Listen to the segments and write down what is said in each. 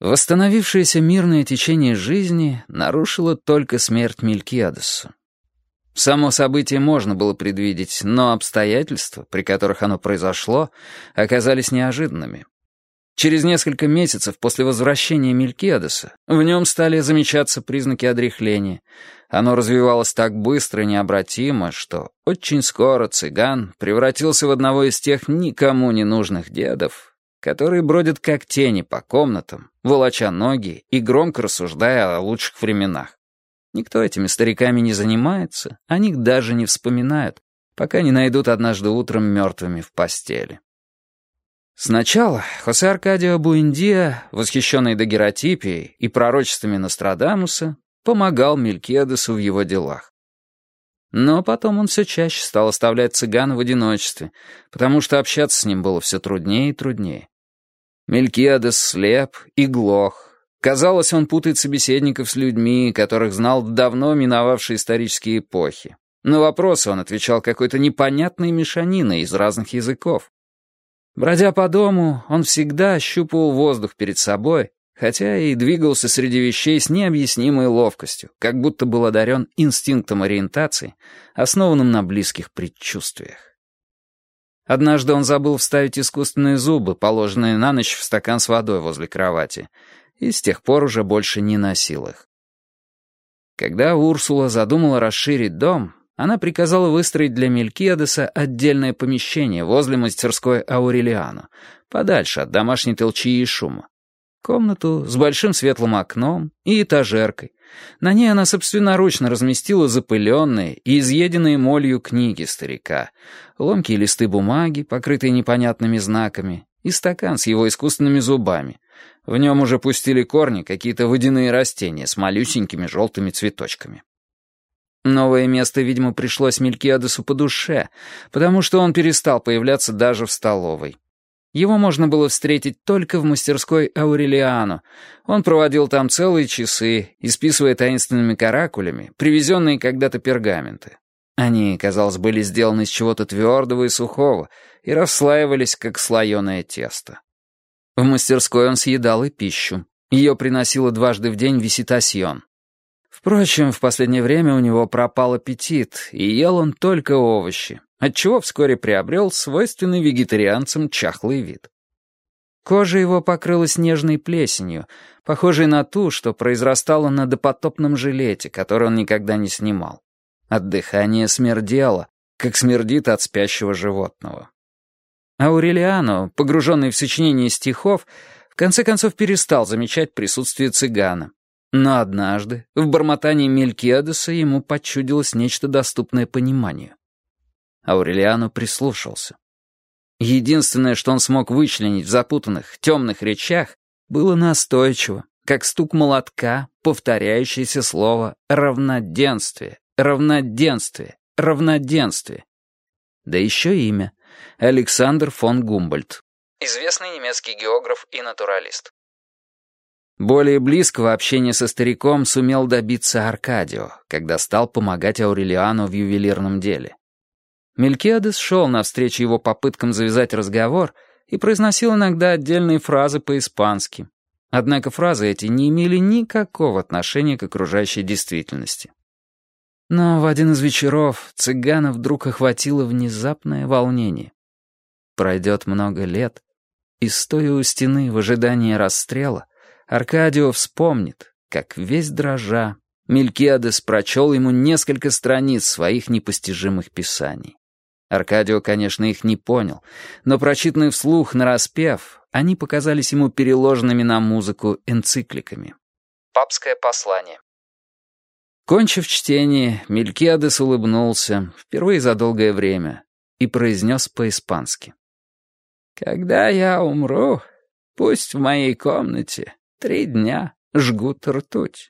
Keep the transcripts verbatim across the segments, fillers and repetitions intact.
Восстановившееся мирное течение жизни нарушило только смерть Мелкиадеса. Само событие можно было предвидеть, но обстоятельства, при которых оно произошло, оказались неожиданными. Через несколько месяцев после возвращения Мелкиадеса в нем стали замечаться признаки одряхления. Оно развивалось так быстро и необратимо, что очень скоро цыган превратился в одного из тех никому не нужных дедов, которые бродят как тени по комнатам, волоча ноги и громко рассуждая о лучших временах. Никто этими стариками не занимается, о них даже не вспоминают, пока не найдут однажды утром мертвыми в постели. Сначала Хосе Аркадио Буэндиа, восхищенный дагеротипией и пророчествами Нострадамуса, помогал Мелкиадесу в его делах. Но потом он все чаще стал оставлять цыгана в одиночестве, потому что общаться с ним было все труднее и труднее. Мелкиадес слеп и глох. Казалось, он путает собеседников с людьми, которых знал в давно миновавшие исторические эпохи. На вопросы он отвечал какой-то непонятной мешаниной из разных языков. Бродя по дому, он всегда ощупывал воздух перед собой, хотя и двигался среди вещей с необъяснимой ловкостью, как будто был одарен инстинктом ориентации, основанным на близких предчувствиях. Однажды он забыл вставить искусственные зубы, положенные на ночь в стакан с водой возле кровати, и с тех пор уже больше не носил их. Когда Урсула задумала расширить дом, она приказала выстроить для Мелкиадеса отдельное помещение возле мастерской Аурелиано, подальше от домашней толчии и шума. Комнату с большим светлым окном и этажеркой. На ней она собственноручно разместила запыленные и изъеденные молью книги старика, ломкие листы бумаги, покрытые непонятными знаками, и стакан с его искусственными зубами. В нем уже пустили корни какие-то водяные растения с малюсенькими желтыми цветочками. Новое место, видимо, пришлось Мелкиадесу по душе, потому что он перестал появляться даже в столовой. Его можно было встретить только в мастерской Аурелиано. Он проводил там целые часы, исписывая таинственными каракулями привезенные когда-то пергаменты. Они, казалось, были сделаны из чего-то твердого и сухого и расслаивались, как слоеное тесто. В мастерской он съедал и пищу. Ее приносило дважды в день виситасьон. Впрочем, в последнее время у него пропал аппетит, и ел он только овощи, отчего вскоре приобрел свойственный вегетарианцам чахлый вид. Кожа его покрылась нежной плесенью, похожей на ту, что произрастала на допотопном жилете, который он никогда не снимал. От дыхания смердело, как смердит от спящего животного. Аурелиано, погруженный в сочинение стихов, в конце концов перестал замечать присутствие цыгана. Но однажды в бормотании Мелкиадеса ему почудилось нечто доступное пониманию. Аурелиано прислушался. Единственное, что он смог вычленить в запутанных, темных речах, было настойчиво, как стук молотка, повторяющееся слово «равноденствие», «равноденствие», «равноденствие». Да еще имя — Александр фон Гумбольдт. Известный немецкий географ и натуралист. Более близкого общения со стариком сумел добиться Аркадио, когда стал помогать Аурелиано в ювелирном деле. Мелкиадес шел навстречу его попыткам завязать разговор и произносил иногда отдельные фразы по-испански. Однако фразы эти не имели никакого отношения к окружающей действительности. Но в один из вечеров цыгана вдруг охватило внезапное волнение. Пройдет много лет, и, стоя у стены в ожидании расстрела, Аркадио вспомнит, как весь дрожа Мелкиадес прочел ему несколько страниц своих непостижимых писаний. Аркадио, конечно, их не понял, но прочитанные вслух нараспев, они показались ему переложенными на музыку энцикликами. Папское послание. Кончив чтение, Мелкиадес улыбнулся, впервые за долгое время, и произнес по-испански. «Когда я умру, пусть в моей комнате три дня жгут ртуть».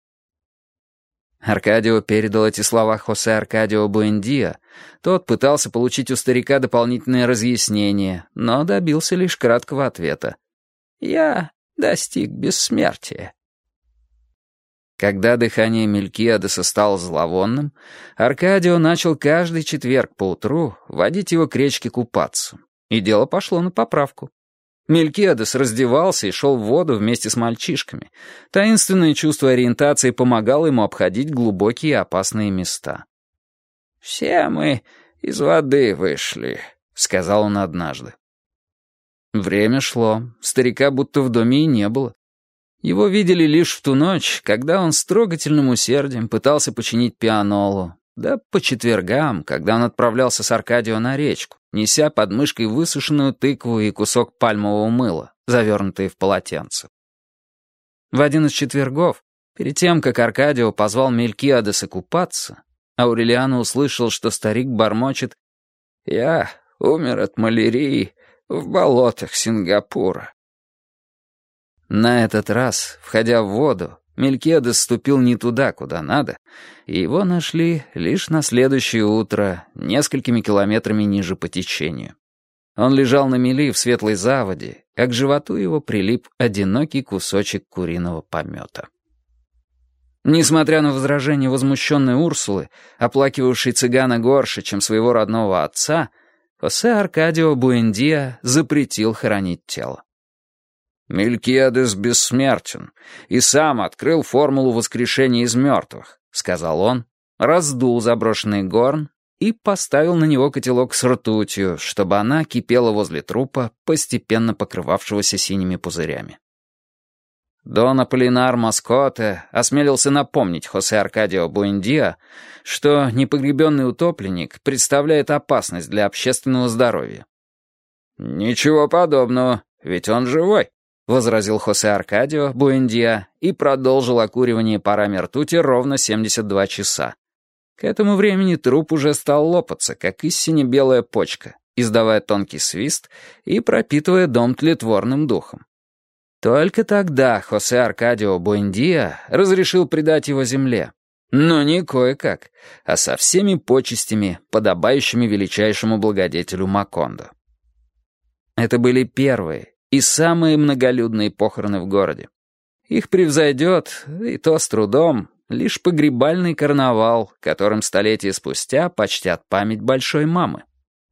Аркадио передал эти слова Хосе Аркадио Буэндиа. Тот пытался получить у старика дополнительные разъяснения, но добился лишь краткого ответа. «Я достиг бессмертия». Когда дыхание Мелкиадеса стало зловонным, Аркадио начал каждый четверг поутру водить его к речке купаться, и дело пошло на поправку. Мелькиадес раздевался и шел в воду вместе с мальчишками. Таинственное чувство ориентации помогало ему обходить глубокие и опасные места. «Все мы из воды вышли», — сказал он однажды. Время шло, старика будто в доме и не было. Его видели лишь в ту ночь, когда он с трогательным усердием пытался починить пианолу, да по четвергам, когда он отправлялся с Аркадио на речку, неся под мышкой высушенную тыкву и кусок пальмового мыла, завернутые в полотенце. В один из четвергов, перед тем, как Аркадио позвал Мелькиадеса купаться, Аурелиано услышал, что старик бормочет: «Я умер от малярии в болотах Сингапура». На этот раз, входя в воду, Мелькиадес ступил не туда, куда надо, и его нашли лишь на следующее утро, несколькими километрами ниже по течению. Он лежал на мели в светлой заводе, а к животу его прилип одинокий кусочек куриного помета. Несмотря на возражения возмущенной Урсулы, оплакивавшей цыгана горше, чем своего родного отца, Хосе Аркадио Буэндиа запретил хоронить тело. «Мелькиадес бессмертен и сам открыл формулу воскрешения из мертвых», — сказал он, раздул заброшенный горн и поставил на него котелок с ртутью, чтобы она кипела возле трупа, постепенно покрывавшегося синими пузырями. Дон Аполлинар Маскоте осмелился напомнить Хосе Аркадио Буэндиа, что непогребенный утопленник представляет опасность для общественного здоровья. «Ничего подобного, ведь он живой», — возразил Хосе Аркадио Буэндиа и продолжил окуривание парами ртути ровно семьдесят два часа. К этому времени труп уже стал лопаться, как истине белая почка, издавая тонкий свист и пропитывая дом тлетворным духом. Только тогда Хосе Аркадио Буэндиа разрешил предать его земле. Но не кое-как, а со всеми почестями, подобающими величайшему благодетелю Макондо. Это были первые и самые многолюдные похороны в городе. Их превзойдет, и то с трудом, лишь погребальный карнавал, которым столетия спустя почтят память большой мамы.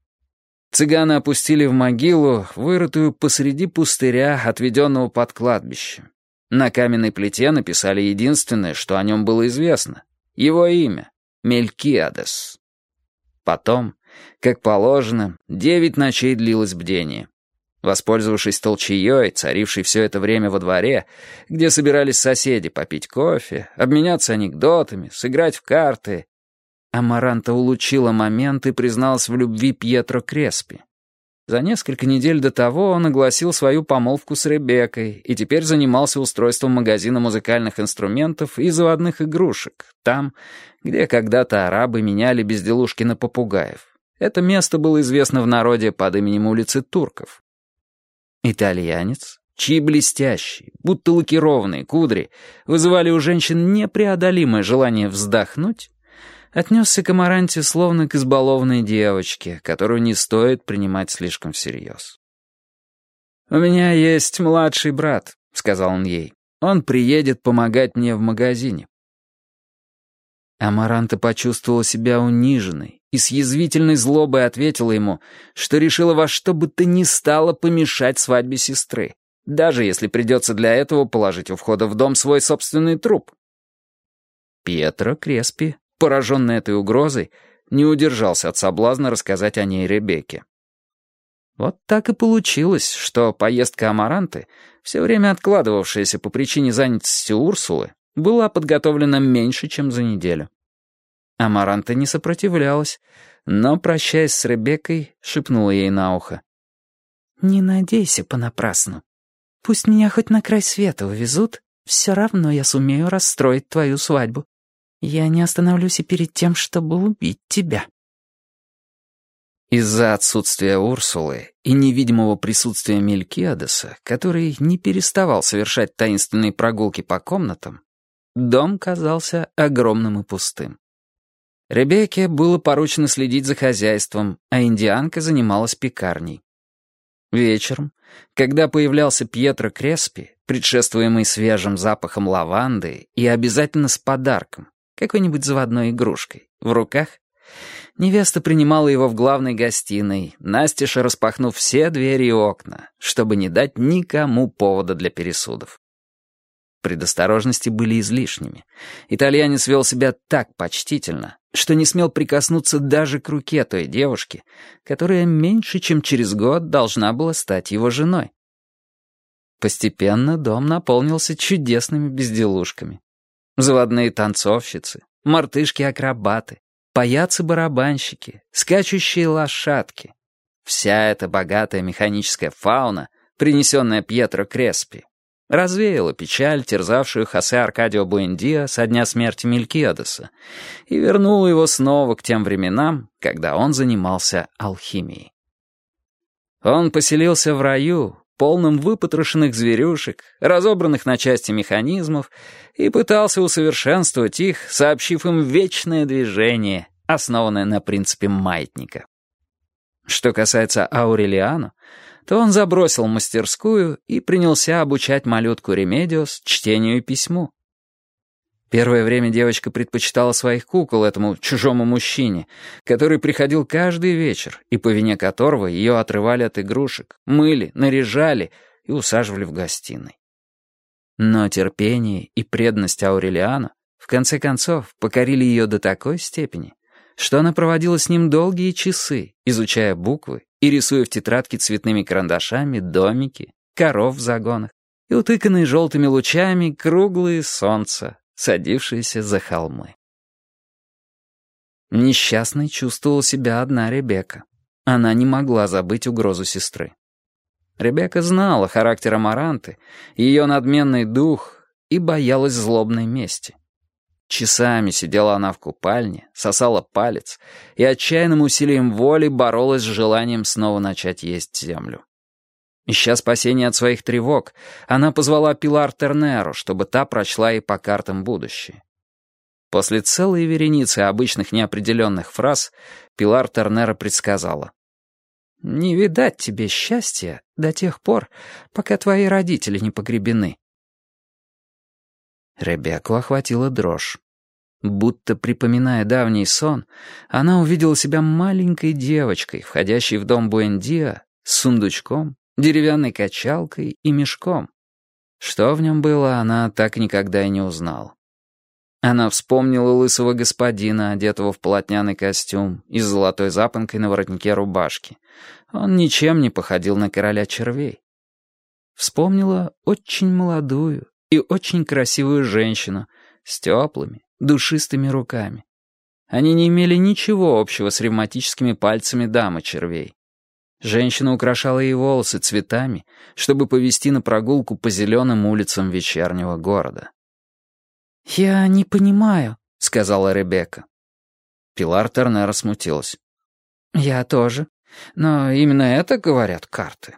Цыганы опустили в могилу, вырытую посреди пустыря, отведенного под кладбище. На каменной плите написали единственное, что о нем было известно — его имя — Мелькиадес. Потом, как положено, девять ночей длилось бдение. Воспользовавшись толчеей, царившей все это время во дворе, где собирались соседи попить кофе, обменяться анекдотами, сыграть в карты, Амаранта улучила момент и призналась в любви Пьетро Креспи. За несколько недель до того он огласил свою помолвку с Ребеккой и теперь занимался устройством магазина музыкальных инструментов и заводных игрушек, там, где когда-то арабы меняли безделушки на попугаев. Это место было известно в народе под именем улицы Турков. Итальянец, чьи блестящие, будто лакированные кудри вызывали у женщин непреодолимое желание вздохнуть, отнесся к Амаранте словно к избалованной девочке, которую не стоит принимать слишком всерьез. «У меня есть младший брат», — сказал он ей. «Он приедет помогать мне в магазине». Амаранта почувствовала себя униженной и с язвительной злобой ответила ему, что решила во что бы то ни стало помешать свадьбе сестры, даже если придется для этого положить у входа в дом свой собственный труп. Пьетро Креспи, пораженный этой угрозой, не удержался от соблазна рассказать о ней Ребекке. Вот так и получилось, что поездка Амаранты, все время откладывавшаяся по причине занятости Урсулы, была подготовлена меньше, чем за неделю. Амаранта не сопротивлялась, но, прощаясь с Ребеккой, шепнула ей на ухо: «Не надейся понапрасну. Пусть меня хоть на край света увезут, все равно я сумею расстроить твою свадьбу. Я не остановлюсь и перед тем, чтобы убить тебя». Из-за отсутствия Урсулы и невидимого присутствия Мелькиадеса, который не переставал совершать таинственные прогулки по комнатам, дом казался огромным и пустым. Ребекке было поручено следить за хозяйством, а индианка занималась пекарней. Вечером, когда появлялся Пьетро Креспи, предшествуемый свежим запахом лаванды и обязательно с подарком, какой-нибудь заводной игрушкой, в руках, невеста принимала его в главной гостиной, настежь распахнув все двери и окна, чтобы не дать никому повода для пересудов. Предосторожности были излишними. Итальянец вел себя так почтительно, что не смел прикоснуться даже к руке той девушки, которая меньше чем через год должна была стать его женой. Постепенно дом наполнился чудесными безделушками. Заводные танцовщицы, мартышки-акробаты, паяцы-барабанщики, скачущие лошадки. Вся эта богатая механическая фауна, принесенная Пьетро Креспи, развеяла печаль, терзавшую Хосе Аркадио Буэндиа со дня смерти Мелкиадеса, и вернула его снова к тем временам, когда он занимался алхимией. Он поселился в раю, полным выпотрошенных зверюшек, разобранных на части механизмов, и пытался усовершенствовать их, сообщив им вечное движение, основанное на принципе маятника. Что касается Аурелиано, то он забросил мастерскую и принялся обучать малютку Ремедиос чтению и письму. Первое время девочка предпочитала своих кукол этому чужому мужчине, который приходил каждый вечер, и по вине которого ее отрывали от игрушек, мыли, наряжали и усаживали в гостиной. Но терпение и преданность Аурелиано в конце концов покорили ее до такой степени, что она проводила с ним долгие часы, изучая буквы и рисуя в тетрадке цветными карандашами домики, коров в загонах и утыканные желтыми лучами круглые солнца, садившиеся за холмы. Несчастной чувствовала себя одна Ребекка. Она не могла забыть угрозу сестры. Ребекка знала характер Амаранты, ее надменный дух, и боялась злобной мести. Часами сидела она в купальне, сосала палец и отчаянным усилием воли боролась с желанием снова начать есть землю. Ища спасения от своих тревог, она позвала Пилар Тернеру, чтобы та прочла ей по картам будущее. После целой вереницы обычных неопределенных фраз Пилар Тернера предсказала: «Не видать тебе счастья до тех пор, пока твои родители не погребены». Ребекку охватила дрожь. Будто припоминая давний сон, она увидела себя маленькой девочкой, входящей в дом Буэндиа с сундучком, деревянной качалкой и мешком. Что в нем было, она так никогда и не узнала. Она вспомнила лысого господина, одетого в полотняный костюм и с золотой запонкой на воротнике рубашки. Он ничем не походил на короля червей. Вспомнила очень молодую и очень красивую женщину с теплыми, душистыми руками. Они не имели ничего общего с ревматическими пальцами дамы червей. Женщина украшала ей волосы цветами, чтобы повести на прогулку по зеленым улицам вечернего города. «Я не понимаю», — сказала Ребекка. Пилар Тернера смутилась. «Я тоже. Но именно это говорят карты».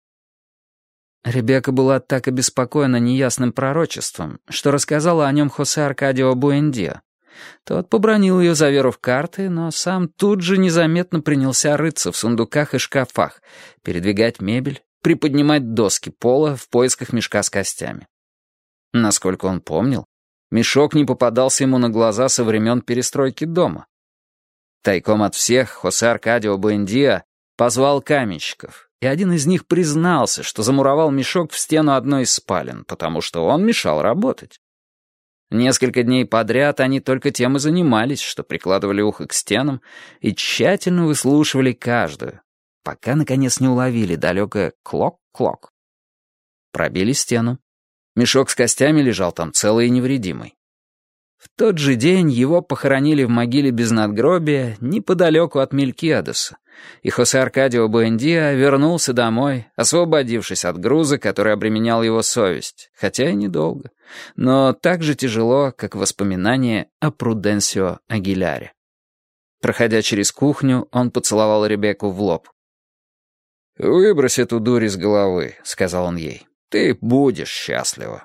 Ребекка была так обеспокоена неясным пророчеством, что рассказала о нем Хосе Аркадио Буэндиа. Тот побранил ее за веру в карты, но сам тут же незаметно принялся рыться в сундуках и шкафах, передвигать мебель, приподнимать доски пола в поисках мешка с костями. Насколько он помнил, мешок не попадался ему на глаза со времен перестройки дома. Тайком от всех Хосе Аркадио Буэндиа позвал каменщиков, и один из них признался, что замуровал мешок в стену одной из спален, потому что он мешал работать. Несколько дней подряд они только тем и занимались, что прикладывали ухо к стенам и тщательно выслушивали каждую, пока, наконец, не уловили далекое «клок-клок». Пробили стену. Мешок с костями лежал там целый и невредимый. В тот же день его похоронили в могиле без надгробия неподалеку от Мелкиадеса, и Хосе Аркадио Буэндиа вернулся домой, освободившись от груза, который обременял его совесть, хотя и недолго, но так же тяжело, как воспоминание о Пруденсио Агиляре. Проходя через кухню, он поцеловал Ребекку в лоб. «Выбрось эту дурь из головы», — сказал он ей. «Ты будешь счастлива».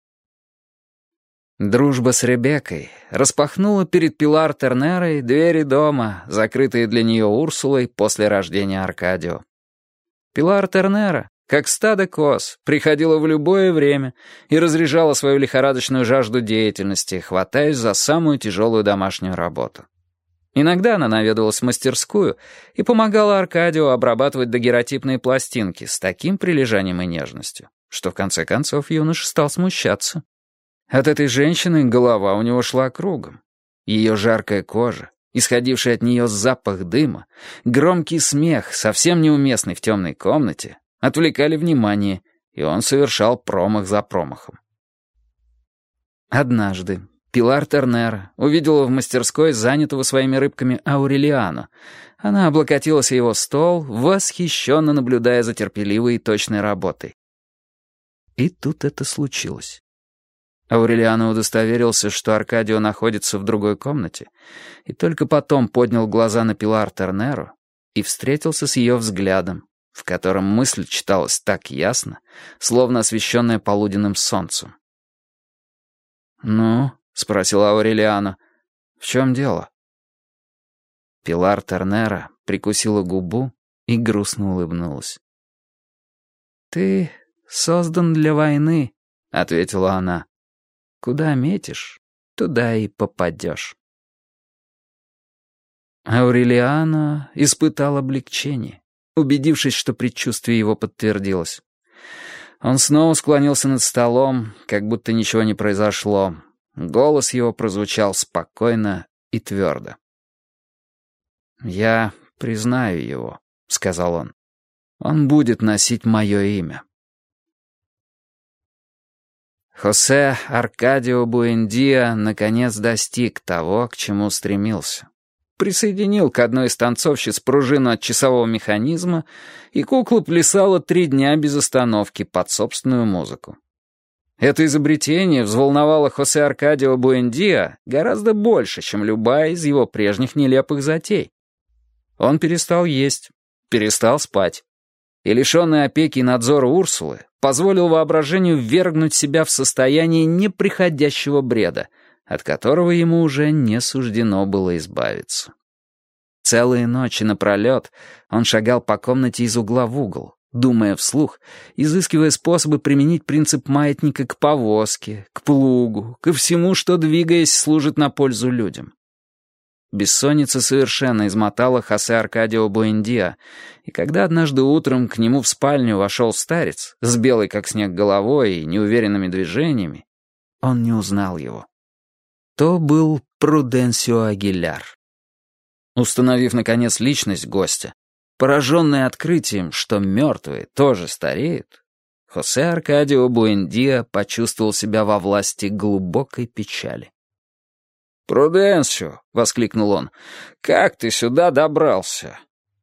Дружба с Ребеккой распахнула перед Пилар Тернерой двери дома, закрытые для нее Урсулой после рождения Аркадио. Пилар Тернера, как стадо коз, приходила в любое время и разряжала свою лихорадочную жажду деятельности, хватаясь за самую тяжелую домашнюю работу. Иногда она наведывалась в мастерскую и помогала Аркадио обрабатывать дагеротипные пластинки с таким прилежанием и нежностью, что в конце концов юноша стал смущаться. От этой женщины голова у него шла кругом. Ее жаркая кожа, исходивший от нее запах дыма, громкий смех, совсем неуместный в темной комнате, отвлекали внимание, и он совершал промах за промахом. Однажды Пилар Тернера увидела в мастерской занятого своими рыбками Аурелиано. Она облокотилась о его стол, восхищенно наблюдая за терпеливой и точной работой. И тут это случилось. Аурелиано удостоверился, что Аркадио находится в другой комнате, и только потом поднял глаза на Пилар Тернеру и встретился с ее взглядом, в котором мысль читалась так ясно, словно освещенная полуденным солнцем. «Ну?» — спросил Аурелиано. «В чем дело?» Пилар Тернера прикусила губу и грустно улыбнулась. «Ты создан для войны», — ответила она. «Куда метишь, туда и попадешь». Аурелиано испытал облегчение, убедившись, что предчувствие его подтвердилось. Он снова склонился над столом, как будто ничего не произошло. Голос его прозвучал спокойно и твердо. «Я признаю его», — сказал он. «Он будет носить мое имя». Хосе Аркадио Буэндиа наконец достиг того, к чему стремился. Присоединил к одной из танцовщиц пружину от часового механизма, и кукла плясала три дня без остановки под собственную музыку. Это изобретение взволновало Хосе Аркадио Буэндиа гораздо больше, чем любая из его прежних нелепых затей. Он перестал есть, перестал спать. И, лишенный опеки и надзора Урсулы, позволил воображению ввергнуть себя в состояние неприходящего бреда, от которого ему уже не суждено было избавиться. Целые ночи напролет он шагал по комнате из угла в угол, думая вслух, изыскивая способы применить принцип маятника к повозке, к плугу, ко всему, что, двигаясь, служит на пользу людям. Бессонница совершенно измотала Хосе Аркадио Буэндиа, и когда однажды утром к нему в спальню вошел старец с белой как снег головой и неуверенными движениями, он не узнал его. То был Пруденсио Агиляр. Установив, наконец, личность гостя, пораженный открытием, что мертвые тоже стареют, Хосе Аркадио Буэндиа почувствовал себя во власти глубокой печали. «Пруденсио!» — воскликнул он. «Как ты сюда добрался?»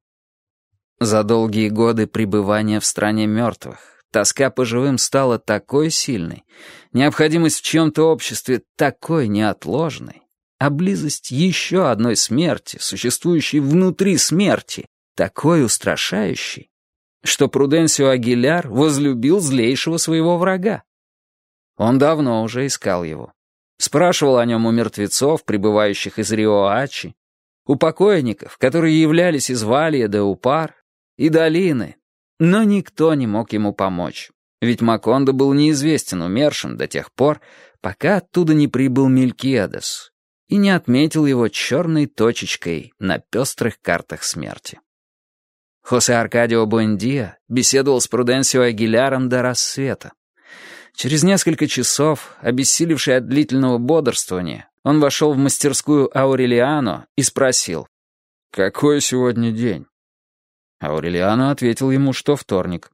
За долгие годы пребывания в стране мертвых тоска по живым стала такой сильной, необходимость в чьем-то обществе такой неотложной, а близость еще одной смерти, существующей внутри смерти, такой устрашающей, что Пруденсио Агиляр возлюбил злейшего своего врага. Он давно уже искал его. Спрашивал о нем у мертвецов, прибывающих из Риоачи, у покойников, которые являлись из Валья де Упар и долины, но никто не мог ему помочь, ведь Макондо был неизвестен умершим до тех пор, пока оттуда не прибыл Мелькиадес и не отметил его черной точечкой на пестрых картах смерти. Хосе Аркадио Буэндиа беседовал с Пруденсио Агиляром до рассвета. Через несколько часов, обессилевший от длительного бодрствования, он вошел в мастерскую Аурелиано и спросил: «Какой сегодня день?» Аурелиано ответил ему, что вторник.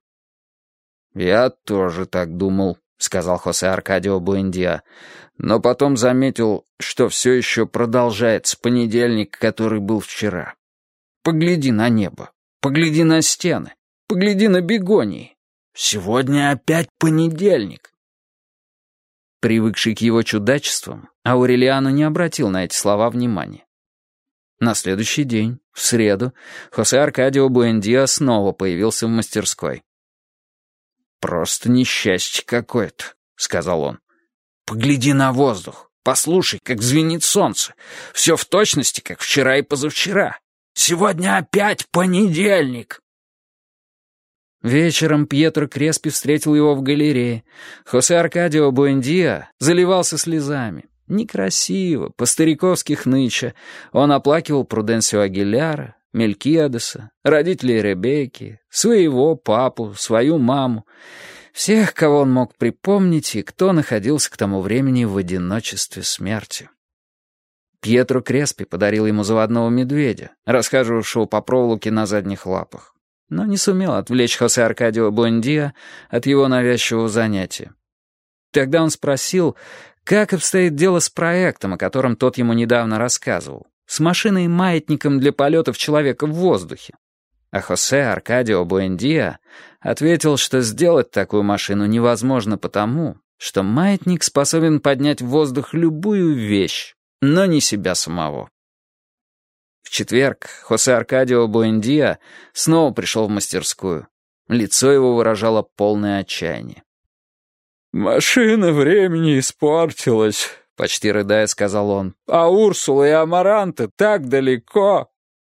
«Я тоже так думал», — сказал Хосе Аркадио Буэндиа, «но потом заметил, что все еще продолжается понедельник, который был вчера. Погляди на небо, погляди на стены, погляди на бегонии. Сегодня опять понедельник». Привыкший к его чудачествам, Аурелиано не обратил на эти слова внимания. На следующий день, в среду, Хосе Аркадио Буэндиа снова появился в мастерской. «Просто несчастье какое-то», — сказал он. «Погляди на воздух, послушай, как звенит солнце. Все в точности, как вчера и позавчера. Сегодня опять понедельник». Вечером Пьетро Креспи встретил его в галерее. Хосе Аркадио Буэндиа заливался слезами. Некрасиво, по-стариковски хныча, он оплакивал Пруденсио Агиляра, Мелькиадеса, родителей Ребекки, своего папу, свою маму, всех, кого он мог припомнить и кто находился к тому времени в одиночестве смерти. Пьетро Креспи подарил ему заводного медведя, расхаживавшего по проволоке на задних лапах, но не сумел отвлечь Хосе Аркадио Буэндиа от его навязчивого занятия. Тогда он спросил, как обстоит дело с проектом, о котором тот ему недавно рассказывал, с машиной-маятником для полетов человека в воздухе. А Хосе Аркадио Буэндиа ответил, что сделать такую машину невозможно потому, что маятник способен поднять в воздух любую вещь, но не себя самого. В четверг Хосе Аркадио Буэндиа снова пришел в мастерскую. Лицо его выражало полное отчаяние. «Машина времени испортилась», — почти рыдая сказал он. «А Урсула и Амаранта так далеко».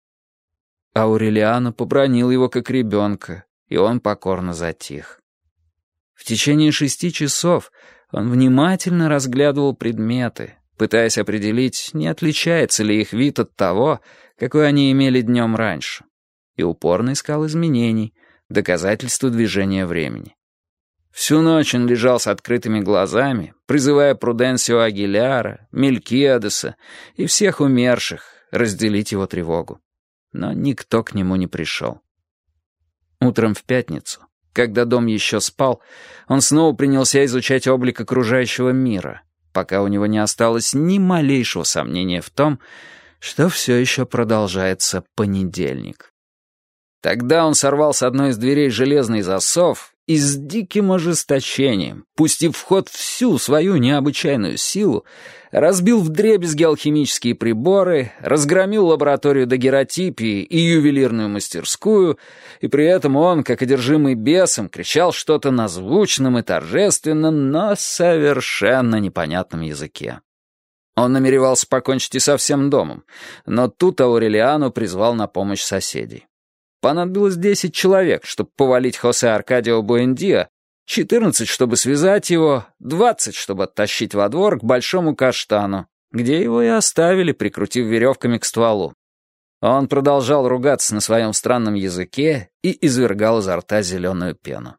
Аурелиано побранил его как ребенка, и он покорно затих. В течение шести часов он внимательно разглядывал предметы, пытаясь определить, не отличается ли их вид от того, какой они имели днем раньше, и упорно искал изменений, доказательства движения времени. Всю ночь он лежал с открытыми глазами, призывая Пруденсио Агиляра, Мелькиадеса и всех умерших разделить его тревогу. Но никто к нему не пришел. Утром в пятницу, когда дом еще спал, он снова принялся изучать облик окружающего мира, пока у него не осталось ни малейшего сомнения в том, что все еще продолжается понедельник. Тогда он сорвал с одной из дверей железный засов и с диким ожесточением, пустив в ход всю свою необычайную силу, разбил вдребезги алхимические приборы, разгромил лабораторию дагеротипии и ювелирную мастерскую, и при этом он, как одержимый бесом, кричал что-то на звучном и торжественном, но совершенно непонятном языке. Он намеревался покончить и со всем домом, но тут Аурелиано призвал на помощь соседей. Понадобилось десять человек, чтобы повалить Хосе Аркадио Буэндиа, четырнадцать, чтобы связать его, двадцать, чтобы оттащить во двор к большому каштану, где его и оставили, прикрутив веревками к стволу. Он продолжал ругаться на своем странном языке и извергал изо рта зеленую пену.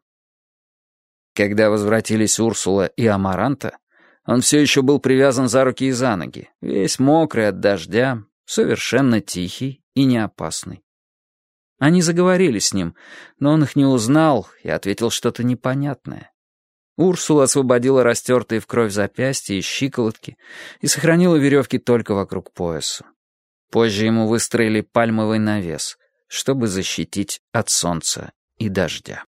Когда возвратились Урсула и Амаранта, он все еще был привязан за руки и за ноги, весь мокрый от дождя, совершенно тихий и неопасный. Они заговорили с ним, но он их не узнал и ответил что-то непонятное. Урсула освободила растертые в кровь запястья и щиколотки и сохранила веревки только вокруг пояса. Позже ему выстроили пальмовый навес, чтобы защитить от солнца и дождя.